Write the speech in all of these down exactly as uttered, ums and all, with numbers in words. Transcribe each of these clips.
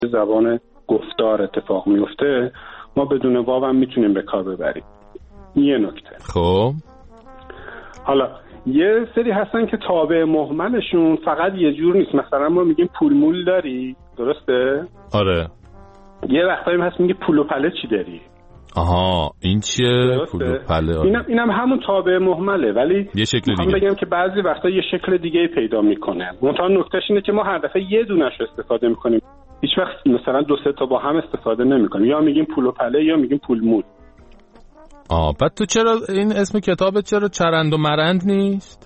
زبان گفتار اتفاق میفته، ما بدون واو هم میتونیم به کار ببریم. یه نکته. خب حالا یه سری هستن که تابع مهملشون فقط یه جور نیست. مثلا ما میگیم پول مول داری، درسته؟ آره. یه وقتایی هست میگه پول و پله چی داری. آها این چیه؟ پول و پله. آره. اینم اینم همون تابع مهمله، ولی یه شکل دیگه. بگم که بعضی وقتا یه شکل دیگه پیدا میکنه. منتها نکتهش اینه که ما هر دفعه یه دونش رو استفاده میکنیم، هیچ وقت مثلا دو سه تا با هم استفاده نمیکنیم. یا میگیم پول و پله یا میگیم پول مول. آه بعد تو چرا این اسم کتابت چرا چرند و مرند نیست؟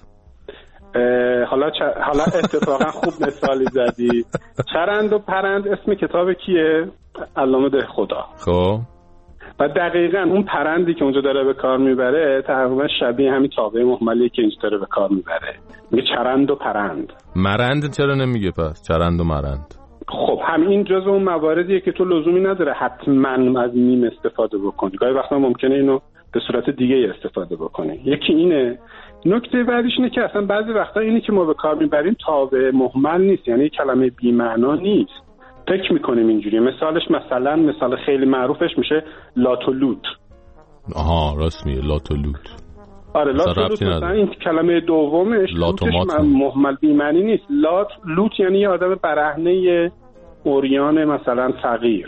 حالا چ... حالا اتفاقا خوب مثالی زدی. چرند و پرند اسم کتاب کیه؟ علامه دهخدا. خب و دقیقاً اون پرندی که اونجا داره به کار میبره تقریبا شبیه همین تابع مهملی که اینجا داره به کار میبره، میگه چرند و پرند. مرند چرا نمیگه پس؟ چرند و مرند. خب همین جزء اون مواردیه که تو لزومی نداره حتما از میم استفاده بکنی، گاهی وقتا ممکنه اینو به صورت دیگه استفاده بکنی. یکی اینه. نکته بعدیش اینه که اصلا بعضی وقتا اینی که ما به کار میبریم تابع مهمل نیست، یعنی کلمه بی معنا نیست. فکر میکنیم اینجوری. مثالش مثلا مثال خیلی معروفش میشه لاتولوت. آها راست میگه لاتولوت. آره لاتولوت مثلا این کلمه دومش لوتش مهمل بی معنی نیست. لات لوت یعنی یه آدم برهنه اوریان مثلا فقیر.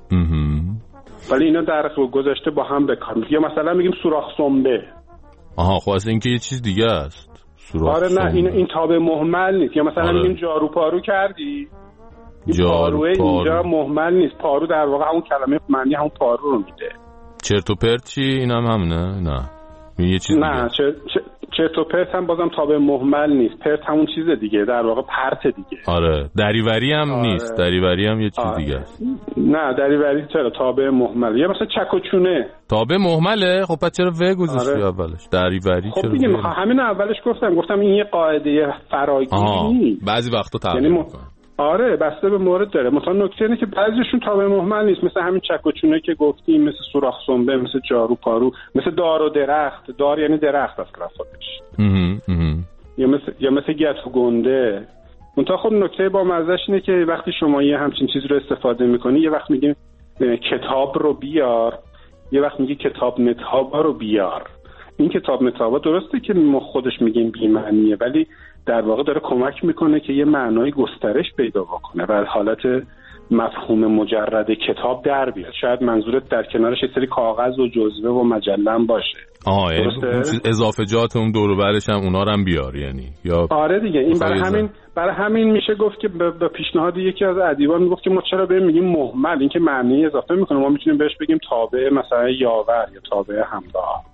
ولی اینا در گذشته با هم به کار. یا مثلا میگیم سوراخ سنبه. آها خب اصلا این که یه چیز دیگه است. سوراخ آره سنبه. نه این این تابع مهمل نیست. یا مثلا آره. میگیم جارو پارو کردی. پاروه اینجا مهمل نیست. پارو در واقع همون کلمه معنی همون پارو رو میده. چرت و پرت چی؟ اینم همونه؟ نه یه چیز دیگه. نه چرت چرت و پرت هم بازم تابع مهمل نیست. پرت همون چیز دیگه، در واقع پرت دیگه. آره دریوری هم آره. نیست. دریوری هم یه چیز آره. دیگه است. نه دریوری چرا تابع مهمل. یا مثلا چک و چونه تابع مهمله. خب پس چرا و گذاشتی آره. اولش؟ دریوری خب چرا؟ خب دیگه همین اولش گفتم گفتم این یه قاعده فراگیری نیست. بعضی وقتا تغییر یعنی میکنه. آره بسته به مورد داره. مثلا نکته اینه که بعضیشون تابع مهمل نیست، مثل همین چک و چونه که گفتیم، مثل سوراخ سنبه، مثل جارو پارو، مثل دار و درخت. دار یعنی درخت اصلا خودش. یا مثل یا مثل گت و گنده. منتها خب نکته با مزهش اینه که وقتی شما یه همچین چیز رو استفاده میکنی، یه وقت میگیم کتاب رو بیار، یه وقت میگی کتاب متابا رو بیار. این کتاب متابا درسته که ما خودش میگیم بی معنیه، ولی در واقع داره کمک میکنه که یه معنای گسترش پیدا بکنه و حالت مفهوم مجرد کتاب در بیاد. شاید منظورت در کنارش یه سری کاغذ و جزوه و مجله هم باشه. آه اضافجات اون دور و برش هم اونا رو هم بیار یعنی. یا آره دیگه این برای همین برای همین میشه گفت که به پیشنهاد یکی از ادیبان میگفت که ما چرا بهم میگیم مهمل، این که معنی اضافه میکنه. ما میتونیم بهش بگیم تابع مثلا یاور یا تابع همراه.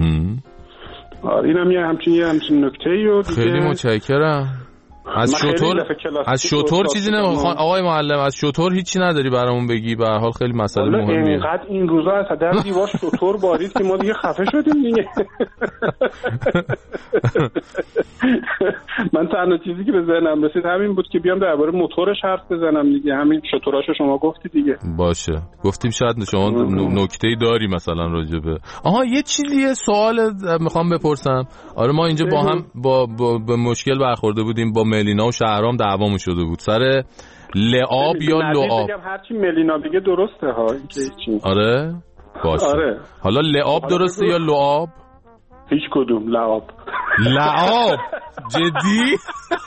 آره اینم یه همچین یه همچین نکته‌ای و دیگه. خیلی متشکرم. از شطور از شطور چیزی نمیخوام آقای معلم، از شطور هیچی نداری برامون بگی؟ به هر حال خیلی مسئله مهمیه. اینقدر این روزا از در دیوار شطور بارید که ما دیگه خفه شدیم دیگه. من تنها چیزی که به ذهنم رسید همین بود که بیام درباره موتورش حرف بزنم دیگه. همین شطوراشو شما گفتی دیگه. باشه گفتیم شاید شما نکته‌ای داری مثلا راجع به. آها یه چیزی یه سوال میخوام بپرسم. آره ما اینجا با هم با به مشکل برخورده بودیم با ملینا و شهرام دعوامون شده بود سر لعاب یا لعاب. بگم هرچی ملینا بگه درسته ها این که چی. آره باشه. آره. حالا لعاب درسته یا لعاب؟ هیچ کدوم. لعاب. لعاب جدی؟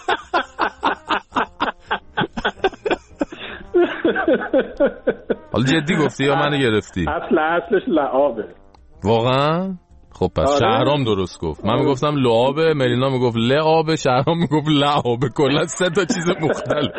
حالا جدی گفتی یا منو گرفتی؟ اصل اصلش لعابه. واقعا؟ خب پس آره. شهرام درست گفت. من میگفتم لعابه، ملینا میگفت لعابه، شهرام میگفت لعابه. کلا سه تا چیز مختلف.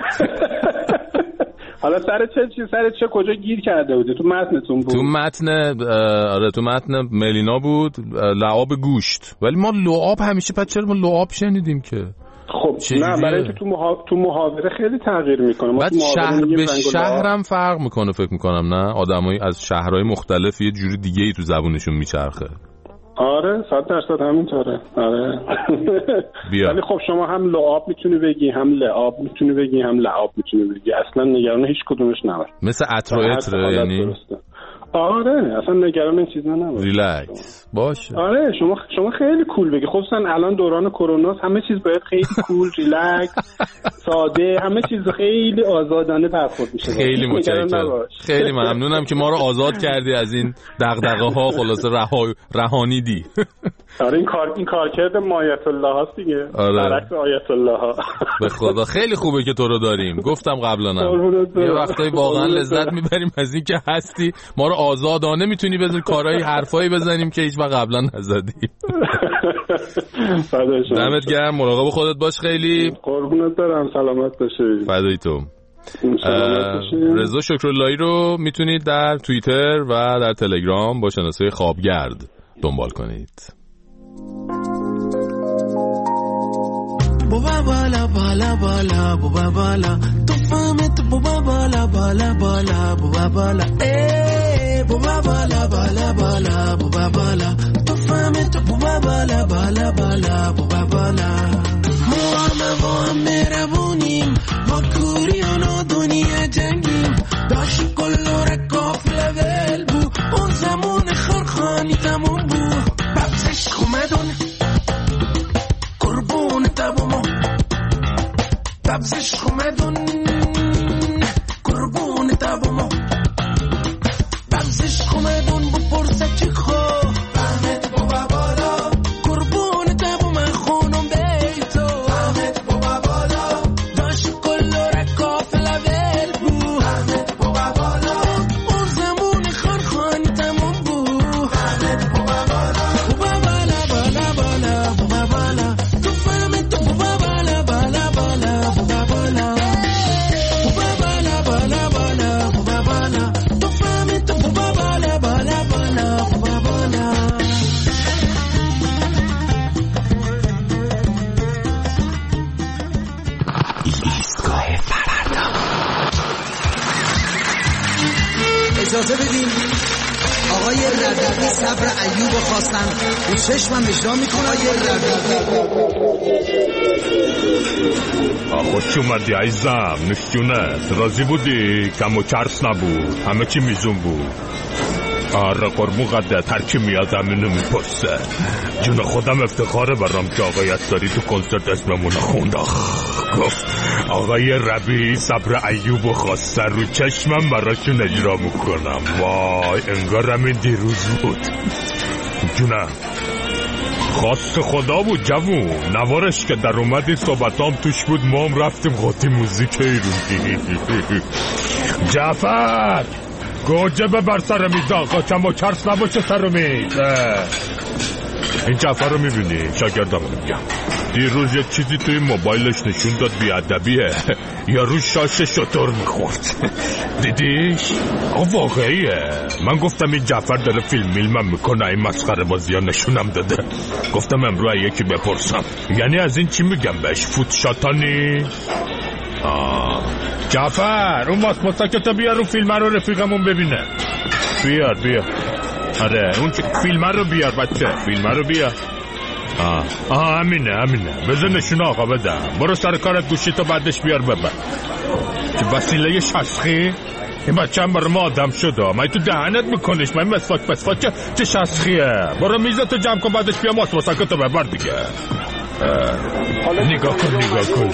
حالا سر چه چیز سر چه کجا گیر کرده بودی؟ تو متنتون بود؟ تو متن آره تو متن ملینا بود لعاب گوشت. ولی ما لعاب همیشه پس چرا ما لعاب شنیدیم که؟ خب نه برای اینکه تو محا... تو محاوره خیلی تغییر میکنه. بعد شهر به شهرم فرق میکنه فکر میکنم. نه آدمایی از شهرهای مختلف یه جوری دیگه ای تو زبونشون میچرخه. آره صد درصد همینطوره. آره ولی خب شما هم لعاب میتونی بگی، هم لعاب میتونی بگی، هم لعاب میتونی بگی. اصلا نگران هیچ کدومش نباش. مثل عطر و عطر یعنی درسته. آره اصلا نگران این چیزا نباش، ریلکس باشه. آره شما شما خیلی کول بگی، خصوصا الان دوران کرونا همه چیز باید خیلی کول، ریلکس، ساده، همه چیز خیلی آزادانه برخورد میشه. خیلی متشکرم، خیلی ممنونم که ما رو آزاد کردی از این دغدغه‌ها، خلاصه رها رهانیدی. آره این کار این کارکرد آیت الله هست دیگه، برعکس آیت الله ها. به خدا خیلی خوبه که تو رو داریم، گفتم قبلا هم یه وقتایی واقعا لذت میبریم از این که هستی، ما رو آزادانه میتونی بذاری کارهای حرفایی بزنیم که هیچ وقت قبلا نزدیم. دمت گرم، مراقب خودت باش. خیلی قربونت برم، سلامت باشی. فدای تو. رضا شکراللهی رو میتونید در توییتر و در تلگرام با شناسه خوابگرد دنبال کنید. بوبا بالا بالا بالا بوبا بالا تو فهمت بوبا بالا بالا بالا بوبا بالا ای بوبا بالا بالا بالا بوبا بالا تو فهمت بوبا بالا بالا بالا بوبا بالا ما هم با هم مهربونیم، با کوریان و دنیا جنگیم، داشت کلو رکاف لول بو اون زمان خرخانی تموم بو ببزش خومدون قربون تبومو ببزش خومدون قربون تبومو ببزش خومدون بپرسه چی خو فهمت بابا بالا قربون تبوم خونم بیتو فهمت بابا بالا داشت کلو رکاف لول بو فهمت بابا بالا اون زمان خرخانی تموم بو فهمت بابا بالا بابا بالا بالا بالا بابا بالا تو فهمت بابا بالا بالا بالا بابا بالا بابا بالا بالا بالا بابا بالا تو فهمت بابا بالا بالا بالا بابا بالا. ایستگاه فردا اجازه بدین آقای ربیعی صبر ایوب خواستن به چشمم اجرا میکنه. آقای ربیعی خوش اومدی عزیزم، نشونت راضی بودی؟ کم و چرس نبود، همه چی میزون بود. آره قربون قدت، هر کی میاد همینو میپرسه. جون خودم افتخاره برام که آقای اتاری تو کنسرت اسممون خوند. گفت آقای ربیعی صبر ایوب خواستن، رو چشمم براشون اجرا میکنم. وای انگار همین دیروز بود. جونم خواست خدا بود جوون، نوارش که در اومدی صحبتام توش بود، ما هم رفتیم قاطی موزیک ایرونی. جعفر گوجه ببر سر میز آقا، کم و چرس نباشه سر میز. این جعفر رو میبینی؟ شاگردم رو میگم. دیروز یه چیزی توی موبایلش نشون داد بیادبیه، یا رو شاش شطور میخورد. دیدیش؟ آقا واقعیه. من گفتم این جعفر داره فیلم میلمم میکنه، این مسخره بازی ها نشونم داده. گفتم امروز یکی بپرسم، یعنی از این چی میگم بهش؟ فوت شاتانی؟ آه جعفر اون ماسماساکتو بیار، اون فیلم رو رفیقمون ببینه. بیار بیار. آره اون فیلم رو بیار بچه، فیلم رو بیار. آه آه همینه همینه، بذار نشونه آقا بدم. برو سر کارت، گوشی تو بعدش بیار ببر. که وسیله شسخی این بچه هم برای ما آدم شده، من تو دهنت میکنیش، من مسواک مسواک چه, چه شسخیه. برو میزتو جمع کن بعدش بیا ماسماساکتو ببر دیگه. نگاه کن نگاه کن،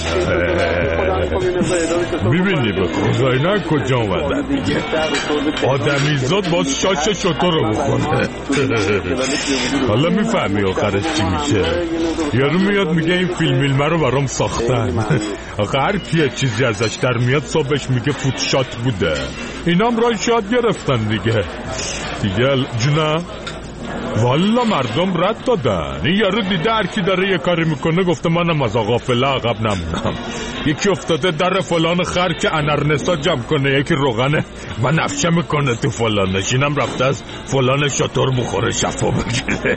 میبینی به خوزاینا کجا اومدن دیگه. آدمی زاد باز شاش شطور رو بخوره. حالا میفهمی آخرش چی میشه. یارو میاد میگه این فیلم میلمه رو برام ساختن. آخه هر کیه چیزی ازش در میاد صبحش میگه فوتشات بوده. اینام رای شاد گرفتن دیگه دیگه جونه. والا مردم رد دادن. این یارو دیده هر کی داره یه کاری میکنه، گفته منم از آقا فله عقب نمونم. یکی افتاده در فلان خر که انرنسا جمع کنه، یکی روغنه و نفشه میکنه تو فلانش، اینم رفته از فلان شطور مخوره شفا بگیره.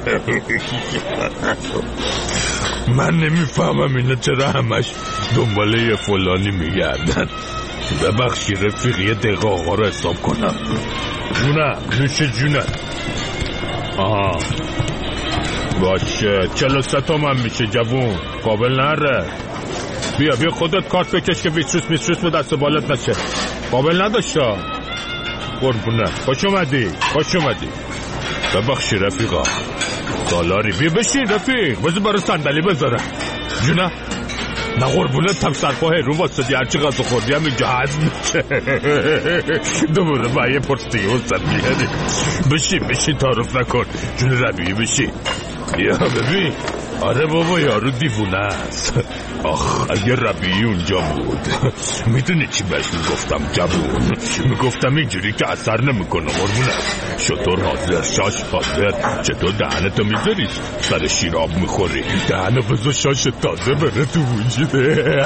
من نمیفهمم اینه چرا همش دنباله یه فلانی میگردن. ببخشی رفیق یه دقیقه آقا رو حساب کنم. جونه نوش جونه. آها باشه، چلو سه تومن میشه جوون، قابل نره. بیا بیا خودت کارت بکش که ویتروس میتروس به دست بالت نشه. قابل نداشته. قربونه خوش اومدی خوش اومدی ببخشی رفیقا سالاری بیا بشین رفیق بذار برای صندلی بذارم جونه نه قربونه تم سرپا هرون واسدی هرچی غذا خوردی هم اینجا هضم میشه دوباره با یه پرستی واسد میگردی بشین بشین تعارف نکن جون ربیعی بشین یا ببین آره بابا یارو دیوونه است آخ اگه ربیعی اونجا بود میدونی چی بهش میگفتم جوون میگفتم اینجوری که اثر نمیکنه قربونه شطور حاضر شاش حاضر چطور دهنتو میذاری سر شیراب میخوری دهنو بذار شاش تازه بره تو وجوده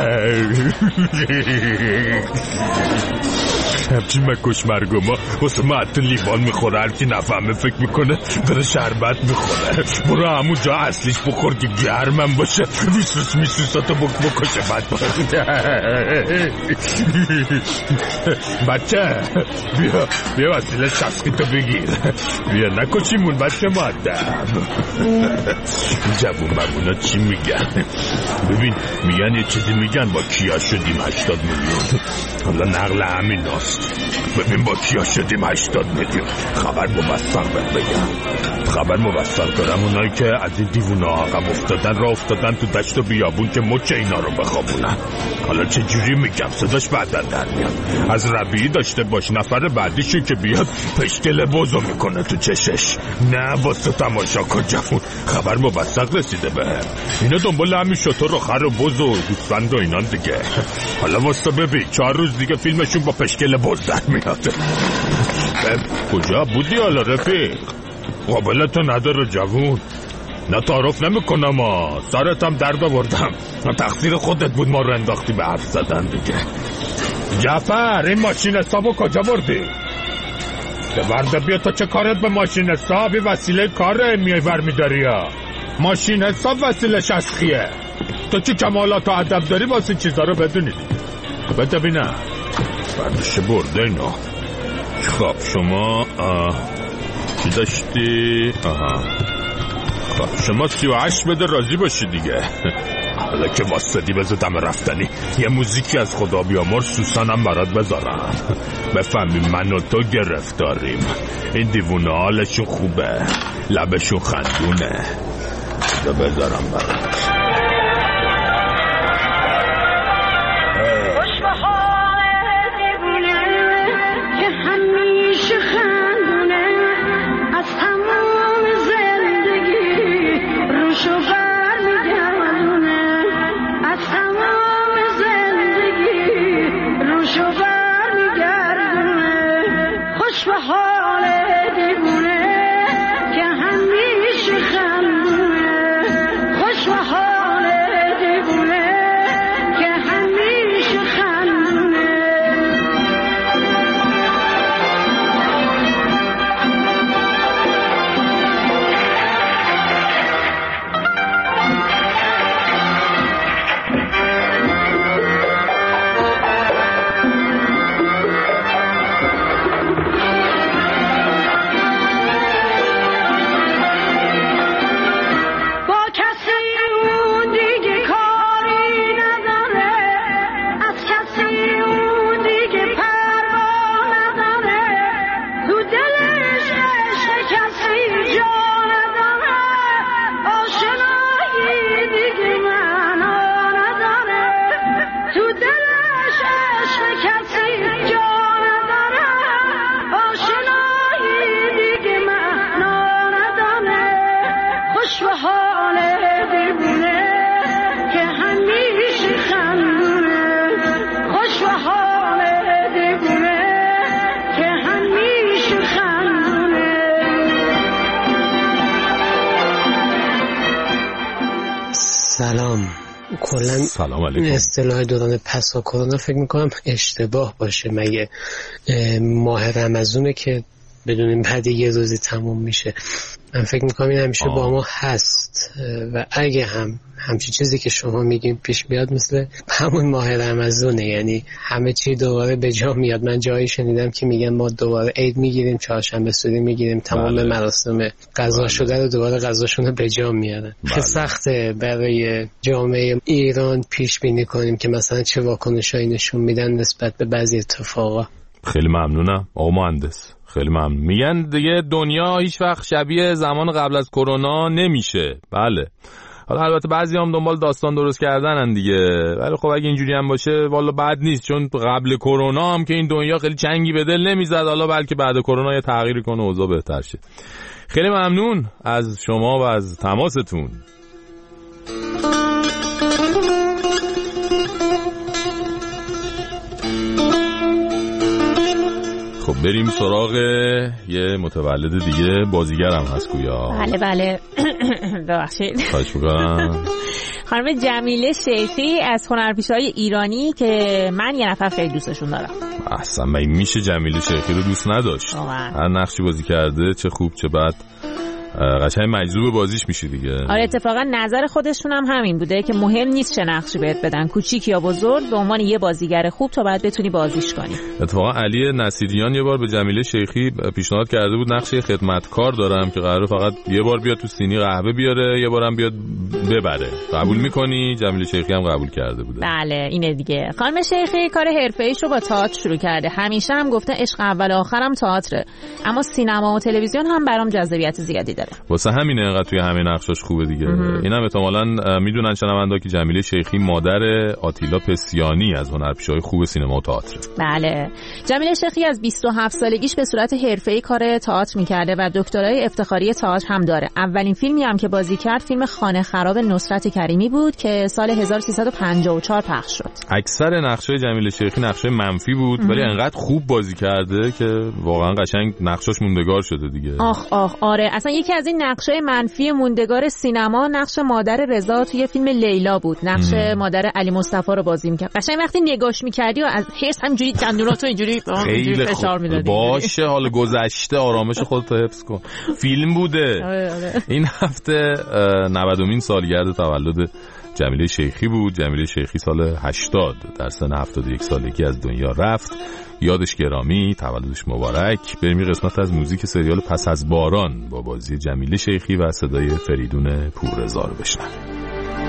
همچین مکش مرگوما واسه ما حتی لیوان میخوره هرکی نفهمه فکر میکنه داره شربت میخوره برو همون جا اصلیش بخور که گرمم باشه ویسوس میسوساتو بک بکشه بد بچه بیا بیا وسیله شسکی تو بگیر بیا نکشیمون بچه مادم جوون بمونا چی میگن ببین میگن یه چیزی میگن با کیا شدیم هشتاد میلیون حالا نقل همین هست ببین با کیا شدیم هشتاد میلیون خبر موثق بهت بگم خبر موثق دارم اونایی که از این دیوونه عقب افتادن را افتادن تو دشت و بیابون که مچ اینا رو بخوابونن حالا چه جوری میگم صداش بعدن در میاد از ربیعی داشته باش نفر بعدیشو که بیاد پشکل بوزو میکنه تو چشش نه واسه تماشا کن جفون خبر موثق رسیده به اینا دنبال همین شطور و خر و بوز و گوسفند و اینان دیگه حالا واسه ببین چهار روز دیگه فیلمشون با پشکل بوز در میاد کجا بودی حالا رفیق قابلتو نداره جوون نه تعارف نمی کنم ها سرتم درد آوردم تقصیر خودت بود ما رو انداختی به حرف زدن دیگه جعفر این ماشین حسابو کجا بردی؟ برده بیا تو چه کارت به ماشین حساب این وسیله کاره میای ور میداری ها ماشین حساب وسیله شسخیه تو چه کمالات و ادب داری واسه چیزا رو بدونی بده بینم بردشه برده اینا خب شما چی داشتی؟ آها خب شما سی و هشت بده راضی باشی دیگه حالا که واسدی بذار دم رفتنی یه موزیکی از خدا بیامرز سوسنم برات بذارم بفهمی من و تو گرفتاریم این دیوونه حالشون خوبه لبشون خندونه بذار بذارم برات سلام کلا سلام علیکم. اصطلاح دوران پسا کرونا فکر میکنم اشتباه باشه مگه ماه رمضونه که بدونیم بعد یه روزی تموم میشه من فکر میکنم این همیشه آه. با ما هست و اگه هم همچین چیزی که شما میگیم پیش بیاد مثل همون ماه رمضونه یعنی همه چی دوباره به جا میاد من جایی شنیدم که میگن ما دوباره عید میگیریم چهارشنبه سوری میگیریم تمام بله. مراسم قضا شده رو دوباره قضاشون رو به جا میارن بله. خیلی سخته برای جامعه ایران پیش بینی کنیم که مثلا چه واکنشایی نشون میدن نسبت به بعضی اتفاقا خیلی ممنونم آقا مهندس، خیلی ممنون. میگن دیگه دنیا هیچ وقت شبیه زمان قبل از کرونا نمیشه. بله، حالا البته بعضی هم دنبال داستان درست کردنن دیگه، ولی خب اگه اینجوری هم باشه والا بد نیست، چون قبل کرونا هم که این دنیا خیلی چنگی به دل نمیزد، حالا بلکه بعد کرونا یه تغییری کنه اوضاع بهتر شه. خیلی ممنون از شما و از تماستون. خب بریم سراغ یه متولد دیگه، بازیگرم هست گویا. بله بله ببخشید. خواهش می‌کنم. خانم جمیله شیخی از هنرپیشه‌های ایرانی که من یه نفر خیلی دوستشون دارم. اصلا من میشه جمیله شیخی رو دوست نداشت؟ هر نقشی بازی کرده، چه خوب چه بد، قشنگ مجذوب بازیش میشی دیگه. آره اتفاقا نظر خودشون هم همین بوده که مهم نیست چه نقشی بهت بدن، کوچیک یا بزرگ، به عنوان یه بازیگر خوب تو باید بتونی بازیش کنی. اتفاقا علی نصیریان یه بار به جمیله شیخی پیشنهاد کرده بود نقش خدمتکار دارم که قراره فقط یه بار بیاد تو سینی قهوه بیاره، یه بارم بیاد ببره. قبول میکنی؟ جمیله شیخی هم قبول کرده بوده. بله اینه دیگه. خانم شیخی کار حرفه‌ایش رو با تئاتر شروع کرده. همیشه هم گفته عشق اول آخرم تئاتره، اما سینما و تلویزیون هم برام جذابیت زیادی داره. واسه همینه انقدر توی همه نقشاش خوبه دیگه. اینم احتمالاً میدونن شنوندا که جمیله شیخی مادر آتیلا پسیانی از هنرپیشه‌های خوب سینما و تئاتر. بله. جمیله شیخی از بیست و هفت سالگیش به صورت حرفه‌ای کار تئاتر می‌کرده و دکترای افتخاری تئاتر هم داره. اولین فیلمی هم که بازی کرد فیلم خانه خراب نصرت کریمی بود که سال هزار و سیصد و پنجاه و چهار پخش شد. اکثر نقشای جمیله شیخی نقشای منفی بود ولی انقدر خوب بازی کرده که واقعا قشنگ نقشاش موندگار شده دیگه. آخ آخ آره، اصلا یکی از این نقشای منفی موندگار سینما نقش مادر رضا توی فیلم لیلا بود. نقش ام. مادر علی مصطفی رو بازی می‌کرد. قشنگ وقتی نگاش می‌کردی و از حس همینجوری دندوناتو اینجوری اینجوری فشار می‌دادی. باشه حالا گذشته، آرامش خودت حفظ کن. فیلم بوده. آره آره. این هفته نودمین سالگرد تولد جمیله شیخی بود. جمیله شیخی سال هشتاد در سن هفتاد و یک سالگی از دنیا رفت. یادش گرامی، تولدش مبارک. بریم یه قسمت از موزیک سریال پس از باران با بازی جمیله شیخی و صدای فریدون پوررضا رو بشنویم.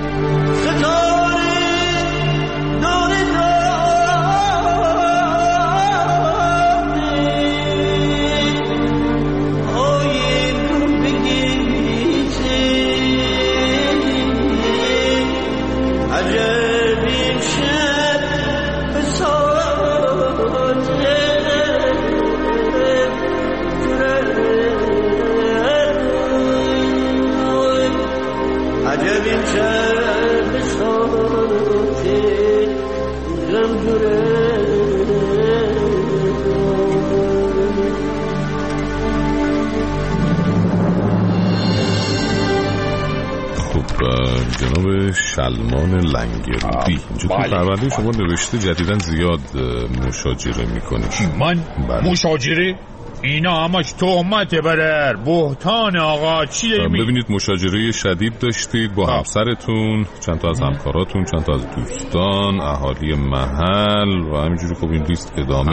جناب شلمان لنگرودی، اینجا تو پرونده شما نوشته جدیدن زیاد مشاجره میکنی. من؟ بله. مشاجره؟ اینا همش تهمته برر، بهتان آقا. چی داری می... ببینید مشاجره شدید داشتید با همسرتون، چند تا از همکاراتون، چند تا از دوستان، اهالی محل و همینجوری. خب این لیست ادامه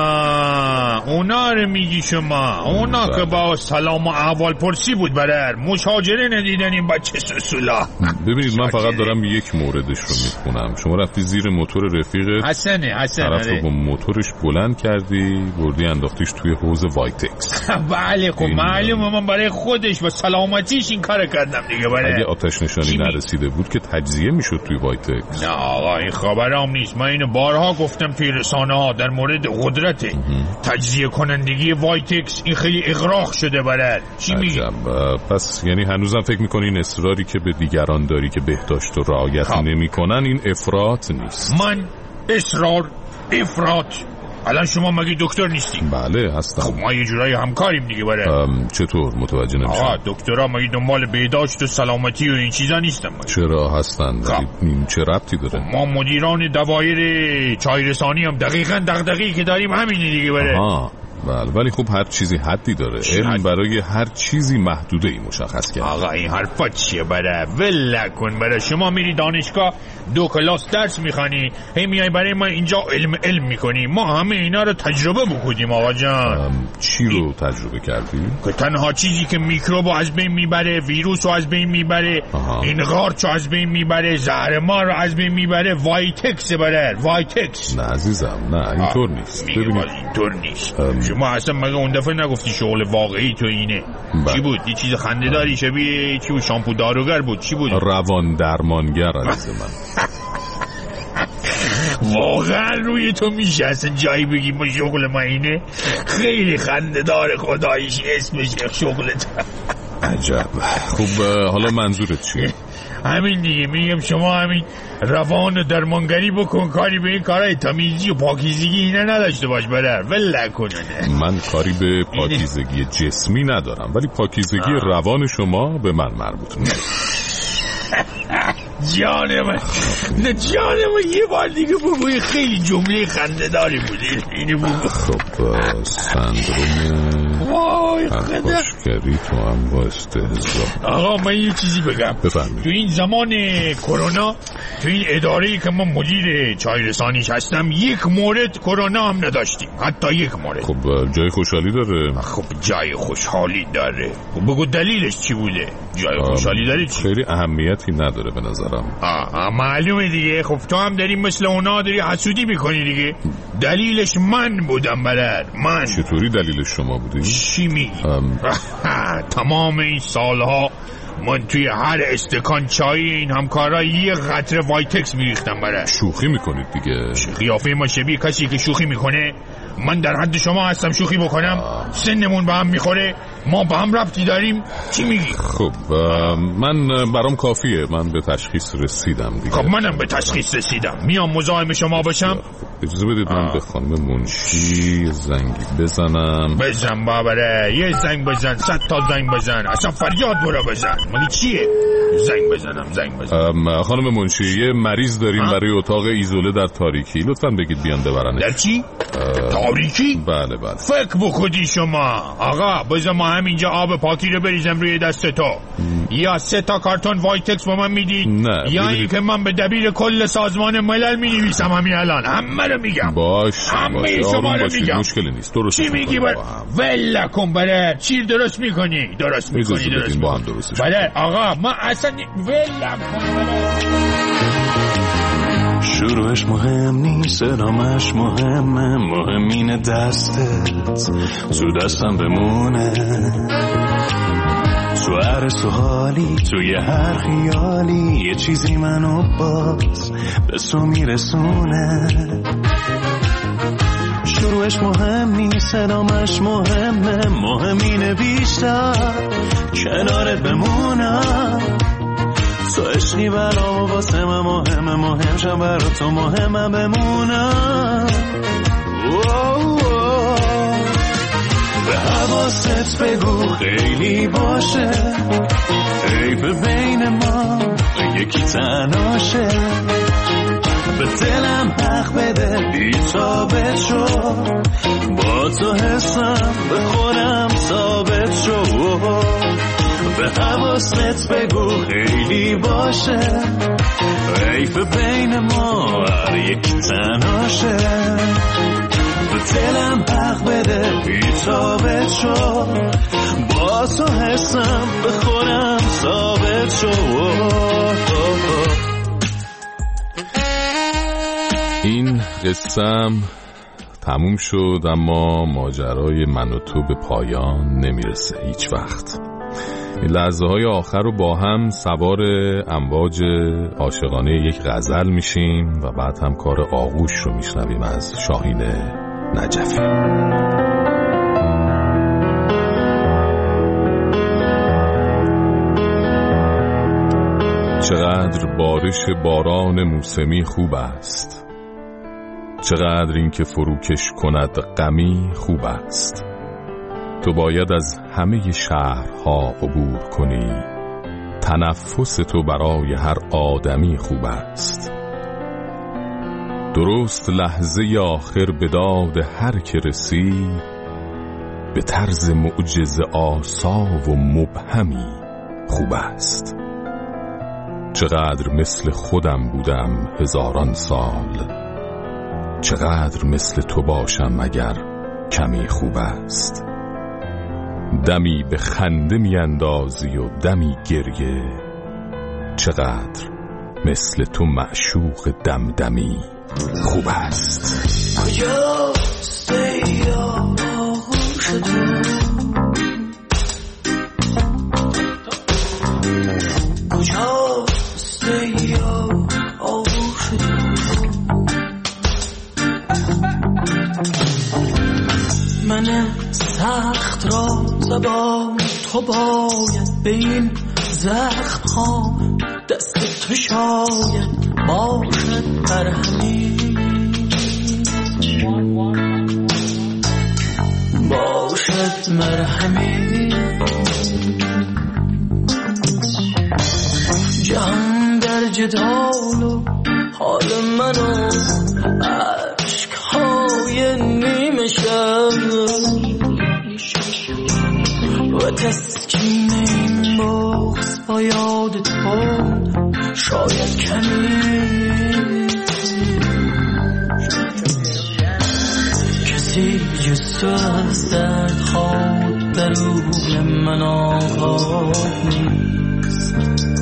داره. اونا رو میگی شما؟ اونا بله. که با سلام و احوال پرسی بود برر، مشاجره ندیدن این بچه سسولا. ببینید من فقط دارم یک موردش رو میخونم. شما رفتی زیر موتور رفیقت، حسنه حسنه طرف رو با موتورش بلند کردی، بردی انداختیش توی حوض وایتکس. بله خب معلومه من برای خودش و سلامتیش این کار کردم دیگه. بله اگه آتش نشانی نرسیده بود که تجزیه میشد توی وایتکس. نه آقا این خبرام نیست. من اینو بارها گفتم توی رسانه ها در مورد قدرت تجزیه کنندگی وایتکس. این خیلی اغراق شده برد. چی میگی؟ پس یعنی هنوزم فکر میکنی این اصراری که به دیگران داری که بهداشت و رعایت نمیکنن این افراط نیست؟ من اصرار افراط؟ الان شما مگه دکتر نیستیم؟ بله هستم. خب ما یه جورایی همکاریم دیگه. بره چطور متوجه نمیشم؟ آقا دکترها مگه دنبال بهداشت و سلامتی و این چیزا نیستن؟ چرا هستن؟ این چه ربطی داره؟ ما مدیران دوایر چای رسانی هم دقیقاً دغدغه‌ای که داریم همینه دیگه. بره آها بله، ولی خب هر چیزی حدی داره. علم برای هر چیزی محدوده ای مشخص کرد. آقا این حرفا چیه؟ برای ول کن. برای شما میری دانشگاه دو کلاس درس میخوانی، هی میای برای ما اینجا علم علم میکنی. ما همه اینا رو تجربه بکنیم آقا جان. چی رو ای... تجربه کردی؟ که تنها چیزی که میکروب رو از بین میبره، ویروس رو از بین میبره، آها. این قارچ رو از بین میبره، زهر مار رو از بین میبره، وایتکس بره. وایتکس. نه عزیزم، نه اینطور نیست. ببینید اینطور نیست. ام... شما اصلا مگه اون دفعه نگفتی شغل واقعی تو اینه؟ با. چی بود؟ یه چیز خنده‌داری شبیه چی بود؟ شامپو داروگر بود؟ چی بود؟ روان درمانگر عزیز من. واقعا روی تو میشه اصلا جایی بگی ما شغل ما اینه؟ خیلی خنده‌دار خداییش اسمش شغلت. عجب. خب حالا منظورت چیه؟ همین دیگه، میگم شما همین روان درمانگری بکن، کاری به این کارهای تمیزی و پاکیزگی اینا نداشته باش. برر ول کنونه. من کاری به پاکیزگی جسمی ندارم، ولی پاکیزگی آه. روان شما به من مربوط نیست. جان من، نه جان من، یه بار دیگه بگوی. خیلی جمله خنده‌داری بودی اینو بگو. خب سندروم وای خدا پرخاشگری تو هم با استهزا. آقا من یه چیزی بگم. بفرمایید. تو این زمان کرونا، تو این اداره‌ای که من مدیر چای رسانیش هستم، یک مورد کرونا هم نداشتیم، حتی یک مورد. خب جای خوشحالی داره. خب جای خوشحالی داره. خب بگو دلیلش چی بوده؟ جای خوشحالی داره چی؟ خیلی اهمیتی نداره به نظرم. آه معلومه دیگه. خب تو هم داری مثل اونا داری حسودی میکنی دیگه. دلیلش من بودم برر. من. چطوری دلیلش شما بودی؟ چی میگی؟ ام... تمام این سالها من توی هر استکان چای این همکارا یه قطره وایتکس میریختم برر. شوخی میکنید دیگه. قیافه ما شبیه کسی که شوخی میکنه؟ من در حد شما هستم شوخی بکنم؟ آه. سنمون به هم میخوره، ما به هم ربطی داریم. چی میگی؟ خب من برام کافیه، من به تشخیص رسیدم دیگه. خب منم به تشخیص رسیدم، میام مزاحم شما باشم. اجازه بدید من به خانم منشی زنگی بزنم. بزن بابره، یه زنگ بزن، صد تا زنگ بزن، اصلا فریاد برو بزن. مالی چیه؟ زنگ بزنم زنگ بزنم. خانم منشی یه مریض داریم آه؟ برای اتاق ایزوله در تاریکی، لطفاً بگید بیان ببرنش. در چی؟ تاریکی؟ بله بله. فکر بکنی شما آقا. بذار ما همینجا آب پاکی رو بریزم روی دست تو. یا سه تا کارتون وایتکس با من میدی؟ نه. یا این که من به دبیر کل سازمان ملل مینویسم همین الان. همه رو میگم. باش همه شما رو میگم. مشکلی نیست. درست. چی میگی بر؟ ول کن برر. چی درست میکنی؟ درست میکنی درست با هم درستش. برر آقا ما اصلا ول کن. شروعش مهم نیست، ادامش مهمه، مهمین دستت تو دستم بمونه. تو هر سوالی، توی هر خیالی، یه چیزی منو باز به تو میرسونه. شروعش مهم نیست، ادامش مهمه، مهمین بیشتر کنارت بمونم. تو عشقی برام واسه من مهمه، مهم شم برا تو مهمه بمونم. به حواست بگو خیلی باشه، حیف بین ما یکی تناشه. به دلم حق بده بی ثابت شو، با تو حسم به خودم ثابت شو. به حواست بگو خیلی باشه، حیف بین ما هر یک تناشه. به دلم حق بده بی ثابت شو، با تو حسم به خودم ثابت شو. این قصم تموم شد، اما ماجرای من و تو به پایان نمیرسه هیچ وقت. این لحظه های آخر رو با هم سوار امواج عاشقانه یک غزل میشیم و بعد هم کار آغوش رو میشنویم از شاهین نجفی. چقدر بارش باران موسمی خوب است، چقدر این که فروکش کند غمی خوب است. تو باید از همه شهرها عبور کنی، تنفس تو برای هر آدمی خوب است. درست لحظه آخر به داد هر که رسی، به طرز معجزه آسا و مبهمی خوب است. چقدر مثل خودم بودم هزاران سال، چقدر مثل تو باشم اگر کمی خوب است. دمی به خنده می اندازی و دمی گریه، چقدر مثل تو معشوق دمدمی خوب است. کجاست ای آغوش تو، کجاست ای آغوش تو، من سخت را زبان تو باید به این زخم ها دست تو شاید باشد مرهمی، باشد مرهمی. جهان در جدال و حال منو عشق های نیمه شب و تسکین این بغض با یاد تو شاید کمی. کسی جز تو از درد خود در روح من آگاه نیست،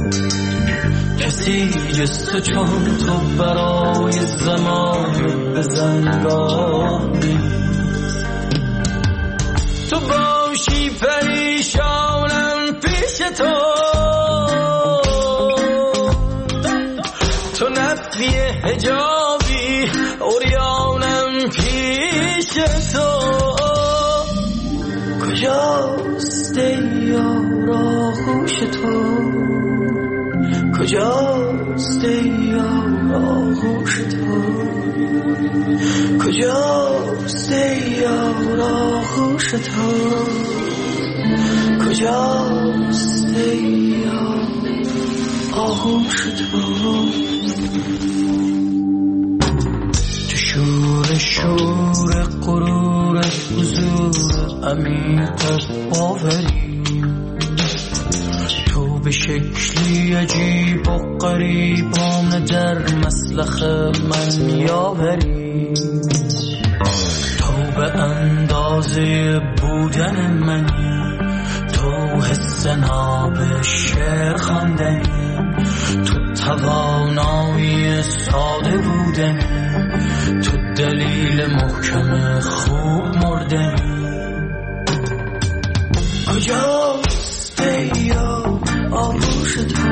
کسی جز تو چون تو برای زمان بزنگاه نیست. تو باشی پریشانم پیش تو، تو نفی حجابی اوریانم پیش تو. کجاست ای آغوش تو، کجاست ای آغوش تو، کجاست ای آغوش تو، کجاست ای آغوش تو. تو شور شور غرور حضور عمیق باوری، تو به شکلی عجیب و غریبانه در مسلخ من یاوری. تو به اندازه بودن منی، تو حس ناب شعر خواندنی، تو توانایی ساده بودنی، تو دلیل محکم خوب مردنی. کجاست ای آغوش تو،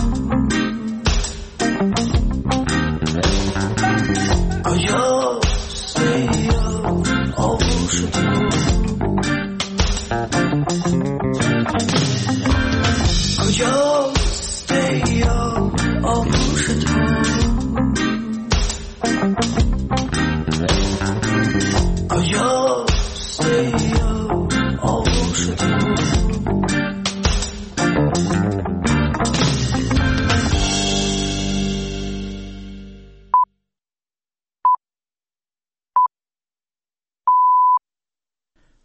کجاست ای آغوش تو، کجاست